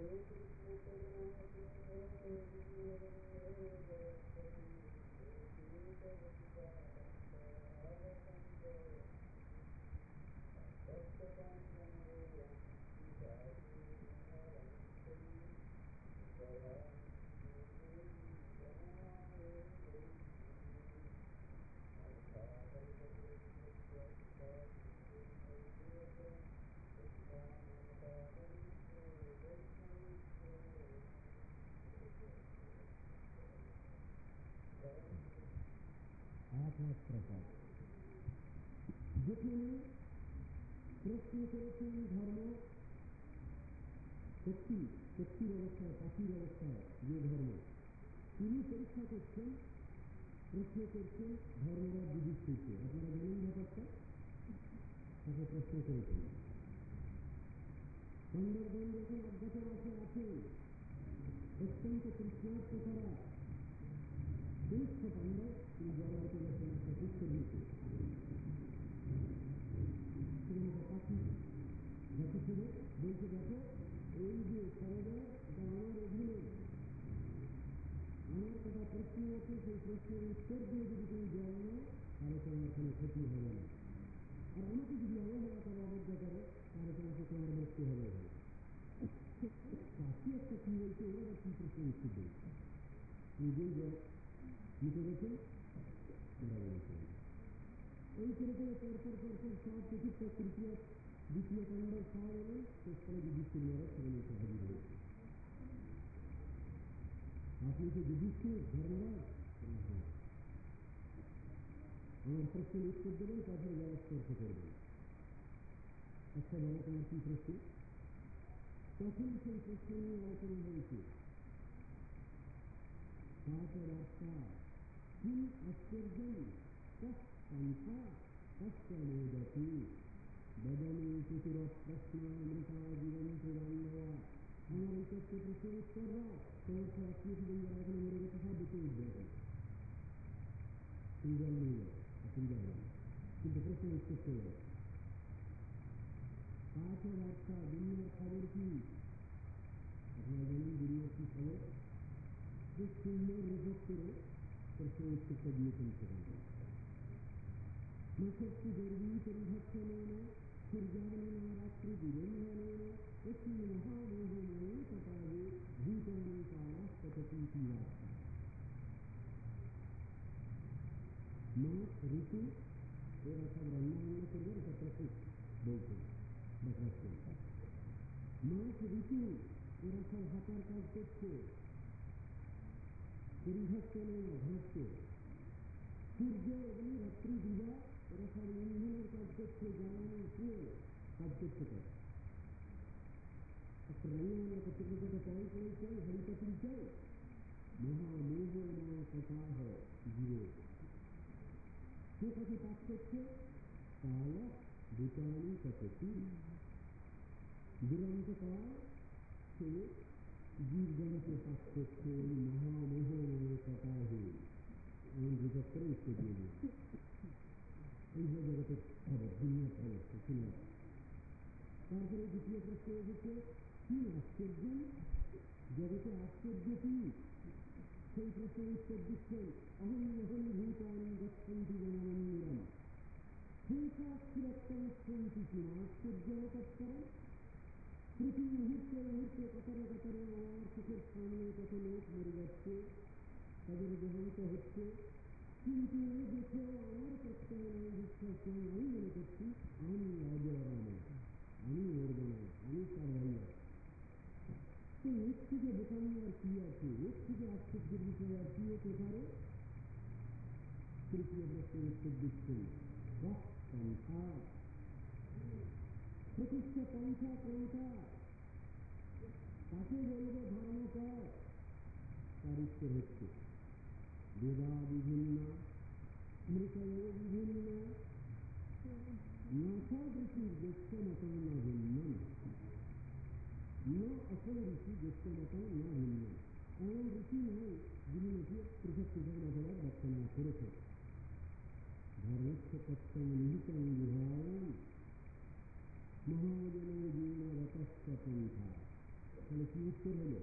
প্রকাশ যেখানে প্রশ্ন করেছেন ধর্ম শক্তির অবস্থায়, পাখির অবস্থায় যে ধর্ম, তিনি পরীক্ষা করছেন, প্রশ্ন করছেন ধর্মরা যুধিষ্ঠিরকে। আপনারা জানেন ব্যাপারটা, তাকে প্রশ্ন করেছেন। পাণ্ডবগণ যখন অজ্ঞাতবাসে আছেন, অত্যন্ত তৃষ্ণার্ত করা শ্রেষ্ঠ পাণ্ডব, তিনি জল হতে গেছেন একটা বৃক্ষের নিচে। সেখানে একটা পাখি দেখে ছিল, বলছে দেখো এই যে সরোবর, এটা আমার অধীনে, আমার কথা প্রশ্ন আছে, সেই প্রশ্নের উত্তর দিয়ে যদি তুমি জল নাও তাহলে তোমার কোনো ক্ষতি হবে না, আর আমাকে যদি অবহেলা করো, অবজ্ঞা করো, তাহলে তোমাকে তোমার মৃত্যু হবে। পাখি একটা কি বলছে, ওরা আবার কি প্রশ্ন উত্তর দেবে, নিজেই জল নিতে গেছেন, ওরা বলছেন। এই করে করে পরপর সব চতুর্থ তৃতীয় দ্বিতীয় পাণ্ডব সব এলেন, শেষকালে যুধিষ্ঠির মহারাজ সেখানে এসে হাজির হয়েছে। আপনি কি যুধিষ্ঠির ধর্মরাজ? আমার প্রশ্নের উত্তর দেবেন, তারপরে জলস্পর্শ করবেন। আচ্ছা বলো তোমার কি প্রশ্ন? তখন সেই প্রশ্ন নিয়ে আলোচনা হয়েছে। রাস্তা কি আশ্চর্য পন্থা কষ্টমোদী বদনে চতুর প্রশ্ন মৃতা জীবন প্রদান্নয়া। আমার এই তথ্য প্রশ্নের উত্তররা তোমার তো আত্মীয় জীবন যারা এখানে মরে গেছে সব বেঁচে উঠবে, তুমি জল নিয়ে যাও, আপনি যাবেন, কিন্তু প্রশ্নের উত্তর চলে যাবে। রাস্তা দুনিয়ার খবর কি? আপনারা জানেন দুনিয়ার কি খবর? খুব সুন্দর রিপোর্ট করে প্রশ্নের উত্তরটা দিয়েছেন সেখানে। শক্তি গর্বিত বিভক্ষণেন সূর্যাগ্নিনা রাত্রি বিরন্ধনেন একটি মহামোহময়ী তথাবে ভূতানি কালাস্তপতি রাস্তা। মাস ঋতু এরা সব রান্নাবান্না করবে, এটা প্রতীক বলছেন দেখাচ্ছেন। মাস ঋতু এরা সব হাতার কাজ করছে, পরিভক্ষণেন ঘটছে। সূর্য এবং রাত্রি দিবা এরা সব ইন্ধনের কাজ করছে, জ্বালানোর ফুয়েল কাজ করছে। একটা রান্নাবান্না করতে করতে তো কড়াই কড়াই চাই, হরিপাতিল চাই। মহামোহময় কথাহ জীবে কে তাকে পাঠ করছে? কাল ভূতানি কপতি দুরন্ত কাল সে জীবগণকে পাঠ করছে এই মহামোহময় কথাহ। এমন রিপোর্ট করে উত্তর দিয়ে দিয়েছে। এই যে জগতের খবর, দুনিয়ার খবর শুনে। তারপরে দ্বিতীয় প্রশ্ন এসেছে, কি আশ্চর্য জগতে আশ্চর্য কি? সেই প্রশ্নের উত্তর দিচ্ছেন, অহং অহং ভূতানি গচ্ছন্তি জনমন্দিরম সংখ্যাক্ষিরত্তমস্যন্তি কিম আশ্চর্য তৎপরম। প্রতি মুহূর্তে মুহূর্তে কাতারে কাতারে আমার চোখের সামনে কত লোক মরে যাচ্ছে, তাদের দেহান্ত হচ্ছে, কিন্তু এ দেখে আমার প্রত্যয় নয়, বিশ্বাস নয়, আমি মনে করছি আমি অজরাম, আমি মরব না, আমি সার্ভাইভার। তো এর থেকে বোকামি আর কি আছে? এর থেকে আশ্চর্যের বিষয় আর কি হতে পারে? তৃতীয় প্রশ্নের উত্তর দিচ্ছেন, পন্থা প্রতিষ্ঠা পন্থা কোনটা? তাকে বলবো ধর্মপথ। তার উত্তর হচ্ছে বেদা বিভিন্ন, স্মৃতয় বিভিন্ন, নাসাদৃশির জ্যেষ্ঠ মতং না ভিন্নম, না অসল ঋষি জ্যেষ্ঠ মতং না ভিন্নম। এমন ঋষি নয় যিনি নাকি পৃথক পৃথক মতবাদ ব্যাখ্যা না করেছে। ধর্মস্থ তত্ত্বম নিহিতং বিহারম মহাজনের জীবনরতস্য পন্থা তাহলে কি উত্তর হলো?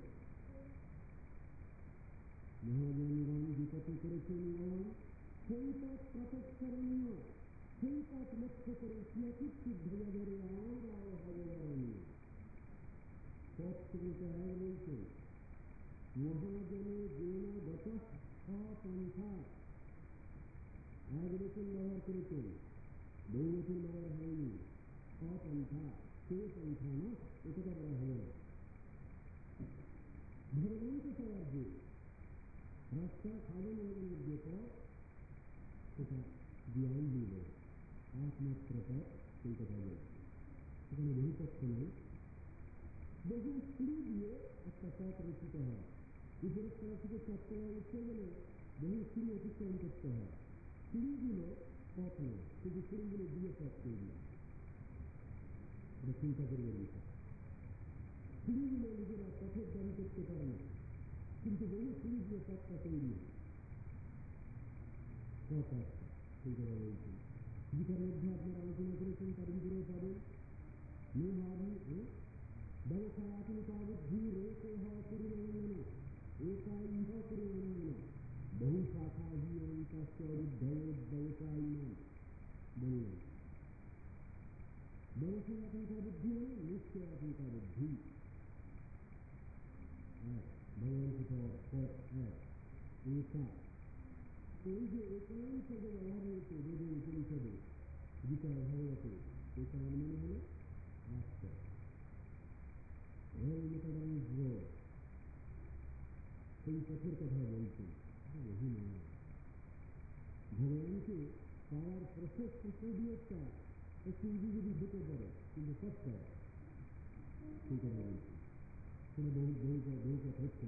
মহাজনগণ বিপতি করেছেন গণ, সেই পথ প্রত্যক্ষরণীয়, সেই পথ লক্ষ্য করে কিয়চিৎ সিদ্ধয়া ধরে আর হবে বরণীয়। পথ থেকে এক বলছে মহাজনে যেন গত পন্থা, এক বচন ব্যবহার করেছেন, বহু বচন ব্যবহার হয়নি। অপন্থা, সে পন্থা না, এটা বলা হবে না। ভগবানকে পাওয়ার যে রাস্তা সাধন ভগবানের যে পথ, সেটা জ্ঞান দিল একমাত্র পথ, সেই কথা বলছে। সেখানে বহু পক্ষ নেই, বহু সিঁড়ি দিয়ে একটা পথ রচিত হয়। উপরের তলা থেকে চারতলায় উঠতে গেলে বহু সিঁড়ি অতিক্রম করতে হয়। সিঁড়িগুলো পথ নয়, কিন্তু সিঁড়িগুলো দিয়ে পথ তৈরি। এটা চিন্তা করবে বিষয়। সিঁড়িগুলো নিজেরা পথের দাবি করতে পারে না, কিন্তু বহু সিঁড়ি দিয়ে পথটা তৈরি পথ একটা, সেই কথা বলছি। গীতার মধ্যে আপনারা আলোচনা করেছেন, তার ভিতরেও পাবেন ব্যবসায়াত্মিকা বুদ্ধি রেখে হয় পরিমাণ, একাই ইহ পরিমাণ, বহু শাখা ব্যবসায়ী বললেন। ব্যবসায়াত্মিকা বুদ্ধি মানে নিশ্চয়াত্মিকা বুদ্ধি এক, ভগবানকে পাওয়ার পথ এক, একা। এই যে একায়ন শব্দ ব্যবহার হয়েছে বেদে উপনিষদে গীতায় ভাগবতে, একায়ন মানে হল একটা। সেই পথের কথা বলছেন, বহু নয়। ভগবানকে পাওয়ার প্রসেস প্রসিডিওরটা একটু ইজি যদি ঢুকে পড়ে, কিন্তু সবটা সেই কথা বলছি। সেটা বহু পথ হচ্ছে।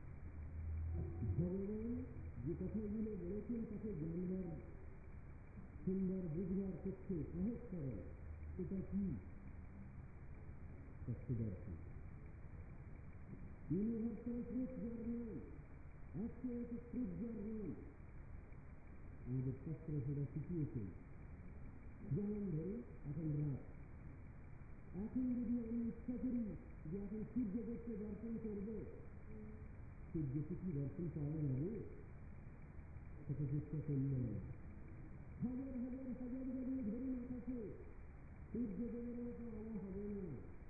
ভগবান যে কথাগুলো বলেছেন তাকে জানবার, শুনবার, বুঝবার পক্ষে সহজ সরল, সেটা কি? তত্ত্বদর্শন। ইউনিভার্সাল ট্রুথ যার নাম, অ্যাবসলিউট ট্রুথ যার নাম, আমাদের শাস্ত্র সেটা শিখিয়েছেন। যেমন ধরুন এখন রাত, এখন যদি আমি ইচ্ছা করি যে এখন সূর্যদেবকে দর্শন করবো, সূর্যকে কি দর্শন পাওয়া যাবে? সেটা চেষ্টা করলেন না। হাজার যদি ধরুন আকাশে, সূর্যদেবের মতো আলো হবে না।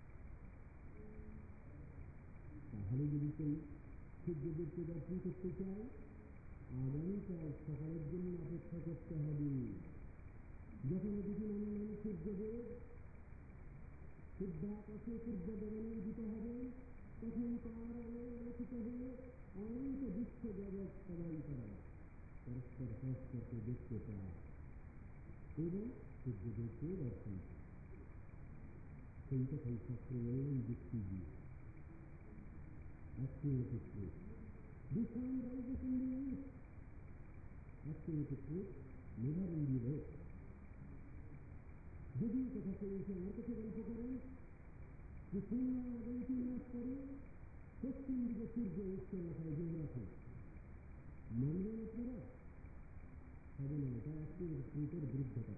তাহলে যদি কেউ সূর্যদেবকে দর্শন করতে চায়, আগামীকাল সকালের জন্য অপেক্ষা করতে হবে। যখন দুটি নন্দন সূর্যদেব সূর্যাকাশে সূর্যদেবনে উদিত হবে, তখন তার আলোয় আলোকিত হয়ে অনন্ত বিশ্ব জগৎ সবাই তারা পরস্পর পরস্পরকে দেখতে পায় এবং সূর্যদেবকে দর্শন করে। সেই কথাই শাস্ত্রে বললেন যুক্তি দিয়ে। Activity truth. This one rises in the east. Activity truth never in the west. যদি কথা বলছে আমার কাছে গল্প করেন যে শূন্য আগামী 3 মাস পরে পশ্চিম দিকে সূর্য উঠতে মাথায় জমে রাখে, মানবেন আপনারা? হবে না, এটা অ্যাক্টিভিটি ট্রুথের বিরুদ্ধতা।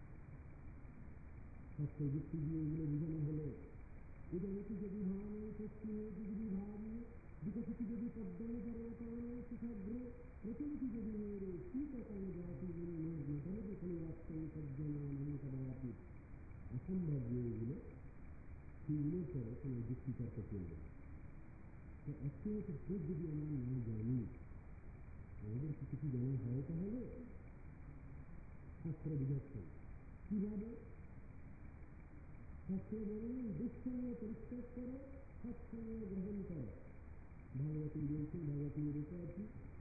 শাস্ত্র যুক্তি দিয়ে এগুলো বোঝানো হলো। উদয়তি যদি ভাবে পশ্চিমে যদি ভাবি বিকশিত যদি পদ্মে শিখাগ্রে প্রচলিত যদি মেরে শীতকালে জাতি মেটালে দেখলে বাস্তব সজ্জনাতি অসম্ভব যে এগুলো, সেগুলোর পরে কোনো যুক্তি তর্ক করবে। তো অ্যাক্টিভিটি ট্রুথ যদি আমরা না জানি, আমাদের কিছু জানা হয় তাহলে শাস্ত্র বুঝাচ্ছেন কিভাবে। শাস্ত্র বলেন দুঃসঙ্গ পরিত্যাগ করো, সৎসঙ্গ গ্রহণ করো। ভাগবতী বলছেন, ভাগবতী রেখে আছি,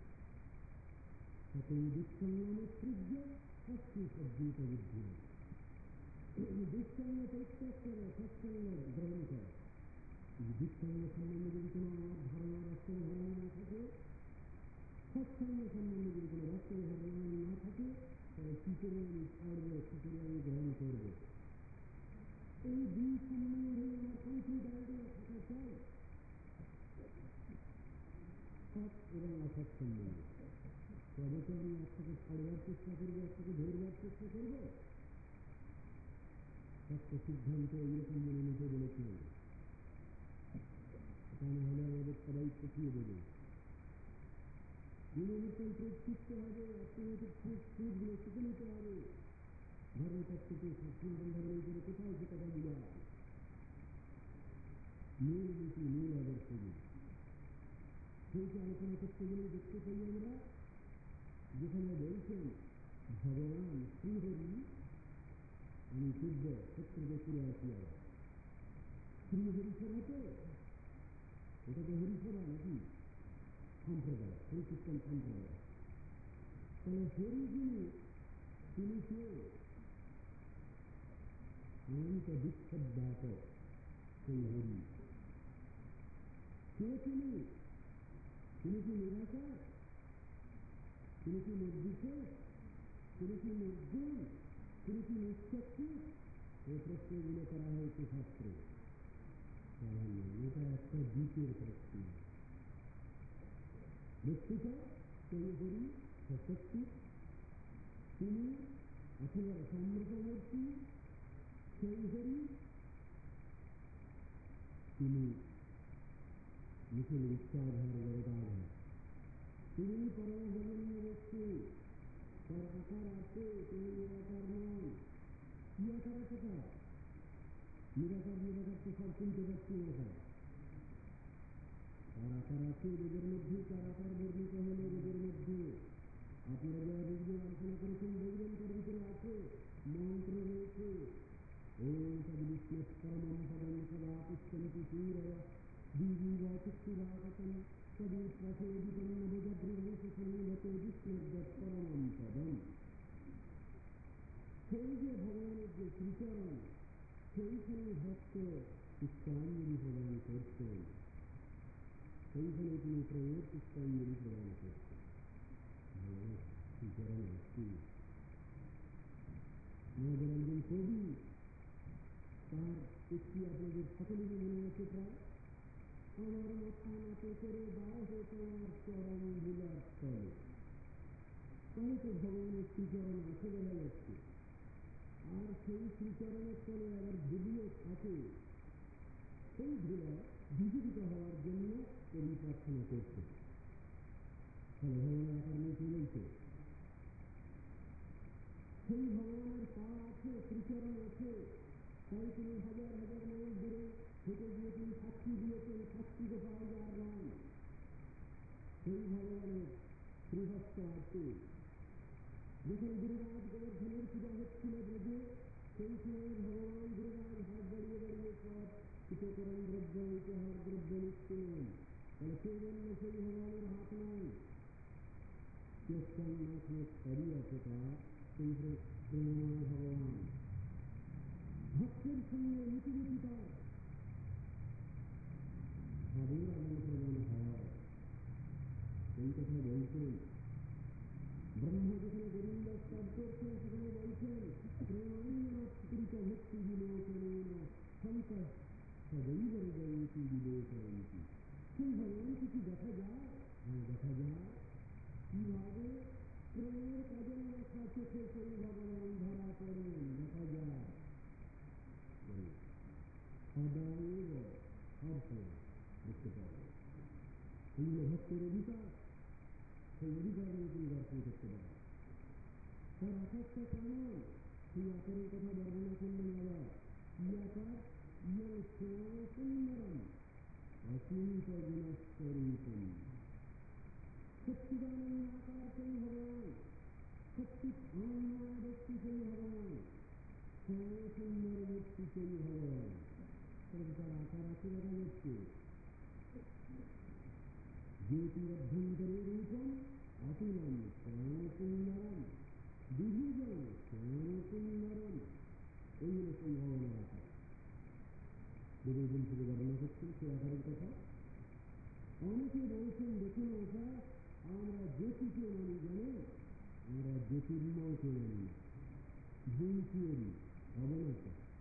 দুঃসঙ্গ সূর্য শক্তি সজ্জিত বুদ্ধি। দুঃসঙ্গ পরিত্যাগ করো, সৎসঙ্গ গ্রহণ করো। দুঃসঙ্গ সম্বন্ধে যদি কোনো আমার ধারণা, বাস্তব ধারণা না থাকে, সৎসঙ্গ সম্বন্ধে যদি কোনো বাস্তব ধারণা না থাকে, তাহলে কি করে আমি ছাড়বো, কি করে আমি গ্রহণ করবো? এই দুই সম্বন্ধে আমার কমপ্লিট আইডিয়া থাকা চাই। সৎ এবং অসৎ সম্বন্ধে তবে তো আমি একটাকে ছাড়বার চেষ্টা করবো, একটাকে ধরবার চেষ্টা করবো। একটা সিদ্ধান্ত এইরকম মেনে নিতে বলেছিলেন। তা না হলে আমাদের সবাই শিখিয়ে দেবে। ইনোভেশন প্রুফ শিখতে হবে, অর্থনৈতিক প্রুফগুলো শিখে নিতে হবে। ধর্মতত্ত্বকে সনাতন ধর্মের উপরে কোথায় সে কথাগুলো আছে? মূল নীতি, মূল আদর্শগুলি সেইটি আলোচনা করতে গেলে দেখতে পাই আমরা, যেখানে বলছেন ভগবান শ্রীহরি আমি শুদ্ধ সত্যকে ফিরে আসিয়া। শ্রীহরিসভা তো এটা তো হরিসভা নাকি সম্প্রদায়, হরিখ্রিস্টান সম্প্রদায়। তাহলে হরি যিনি তিনি কে? অনন্ত বিচ্ছেদ সেই হরি কে? তিনি কি নিরাকার? তিনি কি নির্বিশেষ? তিনি কি নির্গুণ? তিনি কি নিঃশক্তি? এই প্রশ্নগুলো করা হয়েছে শাস্ত্রে। এটা একটা দ্বিতীয় প্রশ্ন। বস্তুত সেই হরি সশক্তি, তিনি অথবা সম্রাটমূর্তি। সেই হরি তিনি নিখিল বিশ্বাধার জগদাধার, তিনি পরমজন্য বস্তু। তার আকার আছে, তিনি নিরাকার নয়। কি আকার আছে তার? নিরাকার তো সব চিনতে পারছি না। তার আকার আছে বেদের মধ্যে, তার আকার বর্ণিত হল বেদের মধ্যে। আপনারা যারা বেদগুলো আলোচনা করেছেন দেখবেন তার ভিতরে আছে, মন্ত্র রয়েছে। ওম তদ্বিষ্ণু পরমং পদং সদা পুষ্পন্তি সূরয়ঃ দিবা চক্ষুরাগতং তদুৎপ্রসেদিতং নবজগৃহসংগতে বিষ্ণুর্যৎ পরমং পদম। সেই যে ভগবানের যে শ্রীচরণ, সেইখানে ভক্ত পুষ্পাঞ্জলি প্রদান করতেন, সেইখানে তিনি প্রেমের পুষ্পাঞ্জলি প্রদান করতেন। ভগবানের শ্রীচরণ আসছি। আমাদের একজন কবি, তার একটি আপনাদের সকলেরই মনে আছে প্রায়, আমার মাথা নাতে করে দাও হো তোমার চরণ ধুলার তলে। তাহলে তো ভগবানের শ্রীচরণ আছে দেখা যাচ্ছে। আর সেই শ্রীচরণের তলে আবার ধুলিও থাকে। সেই ধুলায় বিজড়িত হওয়ার জন্য কবি প্রার্থনা করছে। তাহলে ভগবানের আকার নিয়ে কি বলছে? সেই ভগবানের পা আছে, শ্রীচরণ আছে, তাই তিনি হাজার হাজার মাইল দূরে হেঁটে গিয়ে তিনি সাক্ষী দিয়েছেন, সাক্ষী তো পাওয়া যার নয়। সেই ভগবানের শ্রীহস্ত আছে। যখন গিরিরাজ গোবর্ধনের পূজা হচ্ছিল ব্রজে, সেই সময় ভগবান গিরিরাজ হাত বাড়িয়ে বাড়িয়ে সব উপকরণ দ্রব্য, উপহার দ্রব্য নিচ্ছিলেন। তাহলে সেই জন্য সেই ভগবানের হাত নাই। নাথ সবই আছে তার, সেই প্রেমময় ভগবান। ভক্তের সঙ্গে মিটিমিটি তার ভাবের আদান প্রদান হয়, এই কথা বলছেন। ব্রহ্মা যেখানে গোবিন্দ স্তব করছেন সেখানে বলছেন প্রেমান্নকৃত ভক্তি বিলোচনেন সন্ত সদৈব হৃদয়তি বিলোচয়ন্তি। সেই ভগবানকে কি দেখা যায়? হ্যাঁ, দেখা যায়। কিভাবে? প্রেমের কাজে মাথা চোখে সেই ভগবান ধরা পড়েন, দেখা যায়। সদৈব সবসময় দেখতে পাবেন। এইগুলো ভক্তের অধিকার, সেই অধিকার নিয়ে তিনি দর্শন করতে পারেন। তার আকারটা কেমন? সেই আকারের কথা বর্ণনা করলেন আবার। কি আকার? ইয়ং সুন্দরম অচিন্ত গুণস্বরূপম। সচ্চিদানন্দ আকার সেই ভগবান, সচ্চিত আনন্দময় ব্যক্তি সেই ভগবান, সুন্দর ব্যক্তি সেই ভগবান। তার আকার আছে দেখা যাচ্ছে। জ্যোতিরভ্যন্তরে রূপম অতুলম শ্যামসুন্দরম বিভূজন শ্যামসুন্দরম। এইগুলো সেই ভগবানের আকার। বেদের দিন থেকে বর্ণনা করছেন সেই আকারের কথা। অনেকে বলছেন দেখুন ওটা আমরা জ্যোতিকে মানি, জানেন, আমরা জ্যোতির্ময়কে মানি না। ভুল থিওরি, হবে না।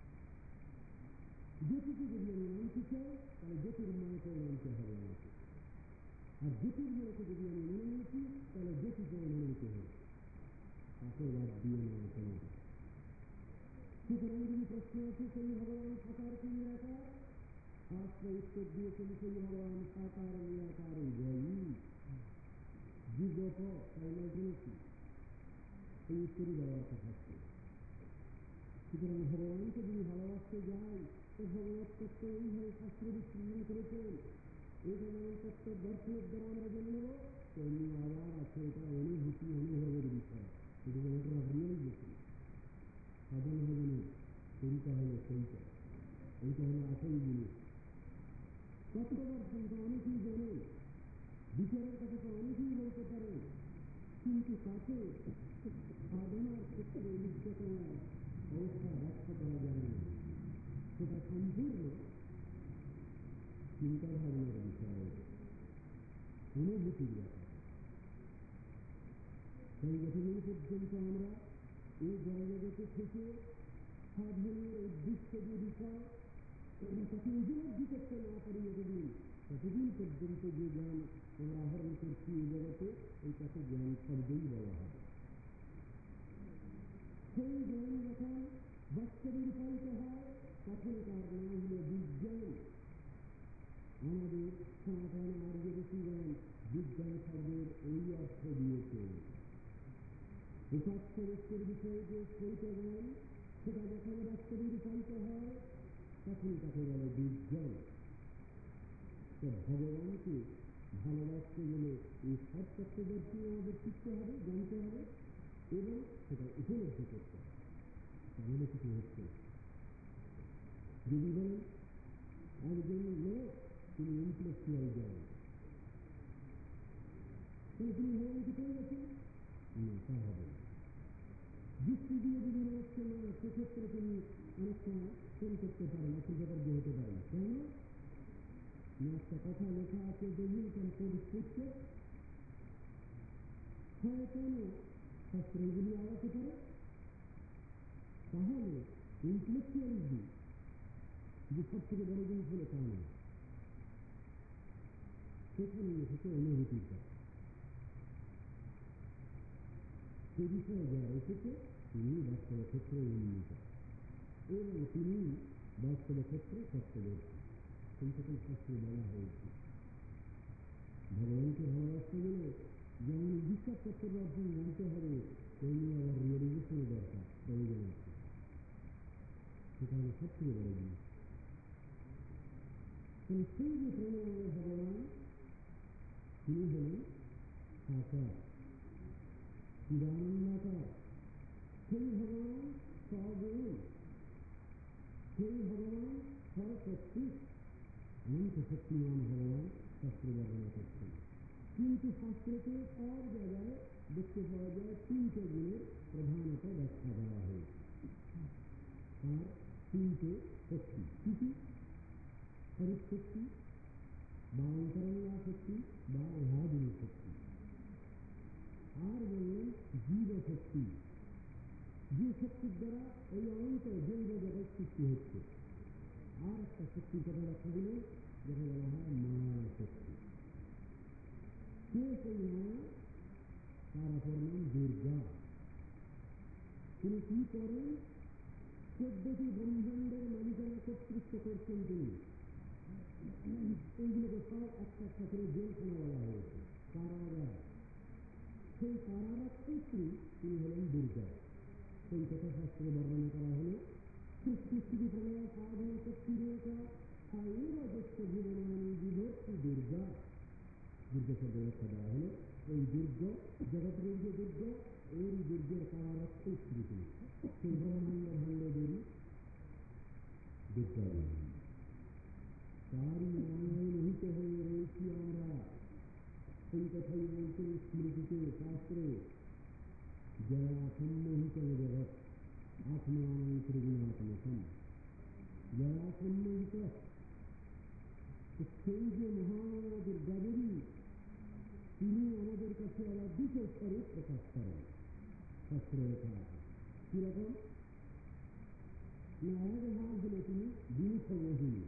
জ্যোতিকে যদি আমি মানতে চাই তাহলে জ্যোতির্ময়কে মানতে হবে আমাকে। আর জ্যোতির্ময়কে যদি আমি মেনে নিয়েছি তাহলে জ্যোতিকে মেনে নিতে হবে। তাকে বাদ দিয়ে নেওয়া কোনো। সুতরাং যদি প্রশ্ন আছে সেই ভগবান সাকার কি নিরাকার? শাস্ত্র উত্তর দিয়েছেন সেই ভগবান সাকার নিরাকার জয়ী যুগপ তাইলে শুনেছি এই উত্তরই দেওয়ার কথা ছিল। সুতরাং ভগবানকে যদি ভালোবাসতে যাই তো ভগবত তত্ত্ব এইভাবে শাস্ত্র বিশ্লেষণ করেছেন। এটা যেমন তত্ত্ব দর্শনের দ্বারা আমরা জেনে নেব, তেমনি আবার আছে এটা অনুভূতি অনুভবের বিষয়। এটা যেমন রিয়েল গেছে সাধন হবে না, সেইটা হলো সেইটা, এইটা হলো আসল জিনিস। তত্ত্ব দর্শন তো অনেকেই জানে, বিচারের কথা তো অনেকেই বলতে পারে, কিন্তু তাকে সাধনার ক্ষেত্রে নিত্যতম অবস্থা ব্যাখ্যা করা যায় না। সেটা সম্পূর্ণ চিন্তাভাবনার বিষয়, অনুভূতির ব্যাপার। তাই যতদিন পর্যন্ত আমরা এই জড়জগতে থেকে সাধনের উদ্দেশ্য যে বিষয় তাকে উপলব্ধি করতে না পারি, ততদিন পর্যন্ত যে জ্ঞান আমরা আহরণ করছি এই জগতে, এইটাকে জ্ঞান শব্দই বলা হবে। সেই জ্ঞান যখন বাস্তবে রূপায়িত হয় তখন তার নাম হল বিজ্ঞান। আমাদের সনাতন আর্য ঋষিগণ বিজ্ঞান শব্দের এই অর্থ দিয়েছে। উপাস্য বস্তুর বিষয়ে যে স্থিত জ্ঞান, সেটা যখন বাস্তবে রূপায়িত হয় তখন তাকে বলে বিজ্ঞান। তো ভগবানকে ভালোবাসতে গেলে এই সব তত্ত্বদর্শী আমাদের শিখতে হবে, জানতে হবে এবং সেটা উপলব্ধি করতে হবে। তাহলে কিছু হচ্ছে। যদি বলেন একজন লোক তিনি ইন্টেলেকচুয়াল জ্ঞান, তিনি ভগবানকে পেয়ে গেছেন না, তা হবে না। যুক্তি দিয়ে যদি মানুষকে না, সেক্ষেত্রে তিনি অনেক সময় ফোন করতে পারেন, অসুবিধার্য হতে পারেন। কেন না, একটা কথা লেখা আছে যে ইউ ক্যান প্রডিক্ট করছে, হয়তো শাস্ত্রগুলি আগাতে পারে। তাহলে ইন্টেলেকচুয়ালিজম যে সব থেকে বড় জিনিস হলে তা নয়, সেখানে এসেছে অনুভূতির কথা। সে বিষয়ে যারা এসেছে তিনি বাস্তব ক্ষেত্রে উন্নীত এবং তিনি বাস্তব ক্ষেত্রে তত্ত্বদর্শী। সেই সকল শাস্ত্রে বলা হয়েছে ভগবানকে ভালোবাসতে গেলে যেমন বিশ্বাস তত্ত্বের দর্শন জানতে হবে, তেমনি আবার রিয়েলাইজেশনের দরকার, প্রয়োজন আছে। সেটা হলো সব থেকে বড় জিনিস। সেই যে প্রেমময় ভগবান, তিনি হলেন সাকার চিদানন্দাকার। সেই ভগবান সগুণ, সেই ভগবান সরশক্তি, অনন্ত শক্তিমান ভগবান শাস্ত্র বর্ণনা করছেন। কিন্তু শাস্ত্রকে সব জায়গায় দেখতে পাওয়া যায় তিনটে গুণের প্রধানত ব্যাখ্যা দেওয়া হয়েছে। তার তিনটে শক্তি কি কি? স্বরূপ শক্তি বা অন্তরঙ্গা শক্তি বা অভাবিনী শক্তি। আর বললেন জীব শক্তি, যে শক্তির দ্বারা এই অনন্ত জৈব জগৎ সৃষ্টি হচ্ছে। আর একটা শক্তির কথা ব্যাখ্যা দিলেন, যেটা বলা হয় মায়া শক্তি। কে সেই মায়া? তার অপর নাম দুর্গা। তিনি কি করেন? 14টি ব্রহ্মাণ্ডের মালিকানা কর্তৃত্ব করছেন তিনি। এইগুলোকে সব একটা একটা করে জেলখানা বলা হয়েছে, কারাগার। সেই কারাগারক্ষেত্রী তিনি হলেন দুর্গা। সেই কথা শাস্ত্রে বর্ণনা করা হলো সৃষ্টি প্রলয় সাধন শক্তি রেখা সাইব দক্ষ জীবনানী বিভক্তি দুর্গা। দুর্গা শব্দ ব্যাখ্যা দেওয়া হলো এই দুর্গ জগতের যে দুর্গ, এই দুর্গের কারারক্ষেত্রী তিনি। সেই ব্রহ্মাণ্ড ভাণ্ডদেরই দুর্গা দেবী। তারই মায়ায় মোহিত হয়ে রয়েছি আমরা। সেই কথাই বলছেন স্মৃতিতে, শাস্ত্রে, জয়া সম্মোহিত জগৎ আত্মান ত্রিগুণাত্মকম। জয়া সম্মোহিত, সেই যে মহামায়া দুর্গাদেবী, তিনি আমাদের কাছে আবার দুটো স্বরূপ প্রকাশ করেন। শাস্ত্র লেখা আছে কিরকম না, এক ভাগ হলে তিনি বিমুখ মোহিনী।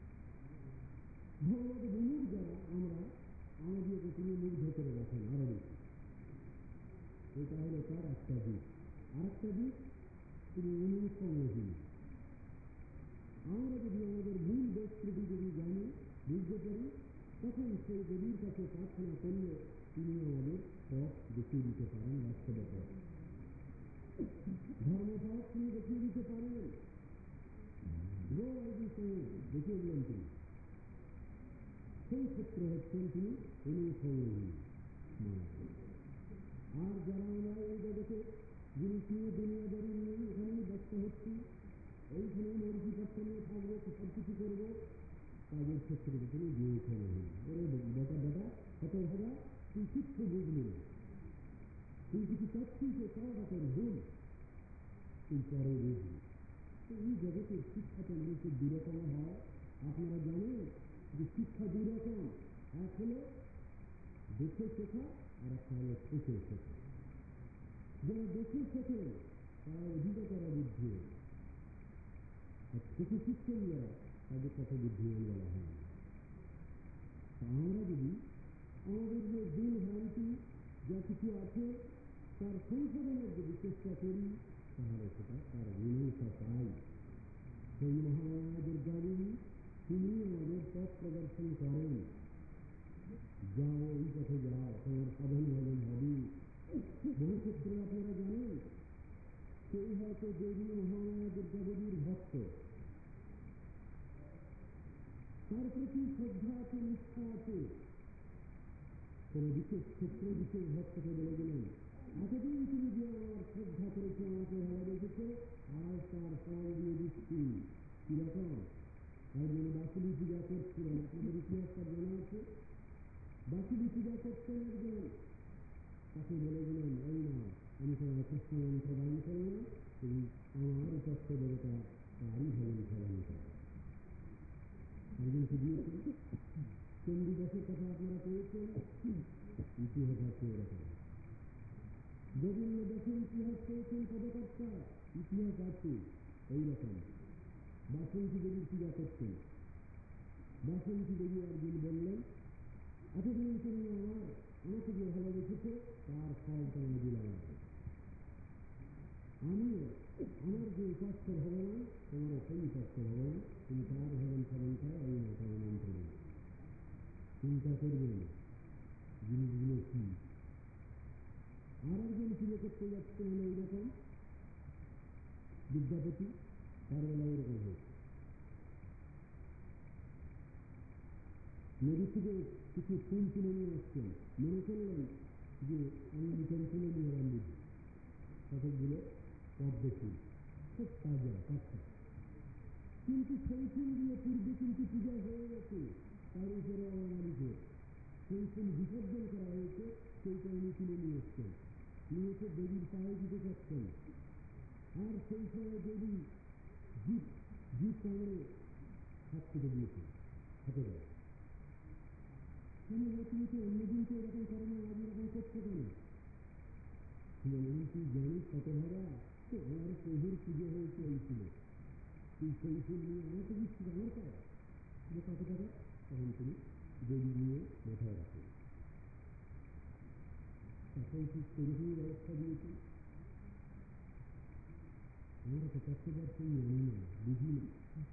ভগবত বিমুখ যারা আমরা, আমাদেরকে তিনি মুগ্ধ করে রাখেন আরো বেশি। এটা হলো তার একটা দিক। আর একটা দিক, তিনি উন্মুক্ত মোহিনী। আমরা যদি আমাদের মূল দোষ ত্রুটি যদি তখন সেই দেবীর কাছে প্রার্থনা করলে তিনি আমাদের পথ দেখিয়ে দিতে পারেন, বাস্তবে পথ ধর্মপথ তিনি দেখিয়ে দিতে পারেন। দেখিয়ে দিলেন তিনি। সেই ক্ষেত্রে হচ্ছেন তিনি আর যারা আমরা এই জগতে জিনিস নিয়ে দুনিয়াদারি নিয়ে এখানেই ব্যস্ত হচ্ছি, এইখানেই মর্জি পত্র নিয়ে থাকবো, সব কিছু করবো, তাদের ক্ষেত্রে তিনি দিয়েছেন। ওরে বেটা বেটা কত ভাবা তুই কিচ্ছু বুঝলি না, তুই কিছু চাচ্ছিস যে করাটা তোর ভুল, তুই পরে বুঝবি। তো এই জগতের শিক্ষাতে মানুষের দুরকম হয়। আপনারা জানেন যে শিক্ষা দুই রকম, এক হলো দেখে শেখা আর একটা হলো শেখে শেখা। যারা দেখে শেখে তারা অধিকতর বুদ্ধি, আর শেখে শিখছেন যারা তাদের কত বুদ্ধিমান বলা হয়। আমরা যদি আমাদের যে ভুল ভ্রান্তি যা কিছু আছে তার সংশোধনের যদি চেষ্টা করি তাহলে সেটা তার বিনয়তা পাই। সেই মহামায়া দুর্গাদেবী তিনি আমাদের পথ প্রদর্শন করেন, যাও এই পথে যাও, তোমার সাধন ভজন হবে। বহু ক্ষেত্রে আপনারা জানেন সেই হয়তো দেবী মহামায়া দুর্গাদেবীর ভক্ত, তার প্রতি শ্রদ্ধা আছে, নিষ্ঠা আছে। কোন বিশেষ ক্ষেত্রে বিশেষ ভক্তকে বলে দিলেন, এতদিন তুমি যে আমার শ্রদ্ধা করেছে, আমাকে ভালোবেসেছে, আজ তার ফল দিয়ে দিচ্ছি। কিরকম? একজন বাসুলি পূজা করছিলেন, আপনাদের ইতিহাসটা জানা আছে। বাসুলি পূজা করতেন একজন, তাকে বলে দিলেন, এই না আমি তোমার কৃষ্ণ মন্ত্র দান করলাম, তুমি আমার উপাস্য দেবতা তারই ভজন সাধন করো। একজনকে দিয়েছিল। চণ্ডীদাসের কথা আপনারা পেয়েছেন, ইতিহাস আছে এরকম। গোবিন্দ দাসের ইতিহাস পেয়েছেন, পদকর্তা ইতিহাস আছে এইরকম। বাসন্তী দেবীর পূজা করতেন। বাসন্তী দেবী একদিন বললেন, এতদিন তুমি আমাকে যে ভালোবেসেছে তার ফল তোমায় দিলাম, আমিও আমার যে উপাস্য ভগবান তোমারও সেই উপাস্য ভগবান, তুমি তার ভগবান সাধন করো, এই তোমার মন্ত্র দেব। চিন্তা করবেন জিনিসগুলো কি। আর একজন পুজো করতে যাচ্ছে হলো এইরকম বিদ্যাপতি, তার বেলা ওইরকম হয়েছে। নদী থেকে কিছু ফুল তুলে নিয়ে আসছেন, মনে করলেন যে আমি মিটার তুলে নিয়ে এলাম বুঝি, কতকগুলো পদ্ম ফুল, খুব তাজা টাটকা, কিন্তু সেই ফুল দিয়ে পূর্বে কিন্তু পূজা হয়ে গেছে, তার উপরে আমাদের সেই ফুল বিসর্জন করা হয়েছে, সেইটা উনি তুলে নিয়ে এসছেন, নিয়ে এসে দেবীর পায়ে দিতে চাচ্ছেন। আর সেই সময় দেবী জিপ কামড়ে হাত কেটে দিয়েছে, হাতে দেয়। তুমি তো অন্যদিন তো এরকম করে না, আজ এরকম করছো কেন? তুই জানিস কত ভাড়া, তো আমার প্রভুর পুজো হয়েছে এই ছিল, তুই সেই ফুল নিয়ে আমাকে দিচ্ছিস আমার পায়, যে কত টাকা? তখন তুমি দেবী নিয়ে মাথায় রাখেন। তখন ঠিক সেরকমই ব্যবস্থা দিয়েছে। আমরা তো করতে পারছি জানি না, বুঝি না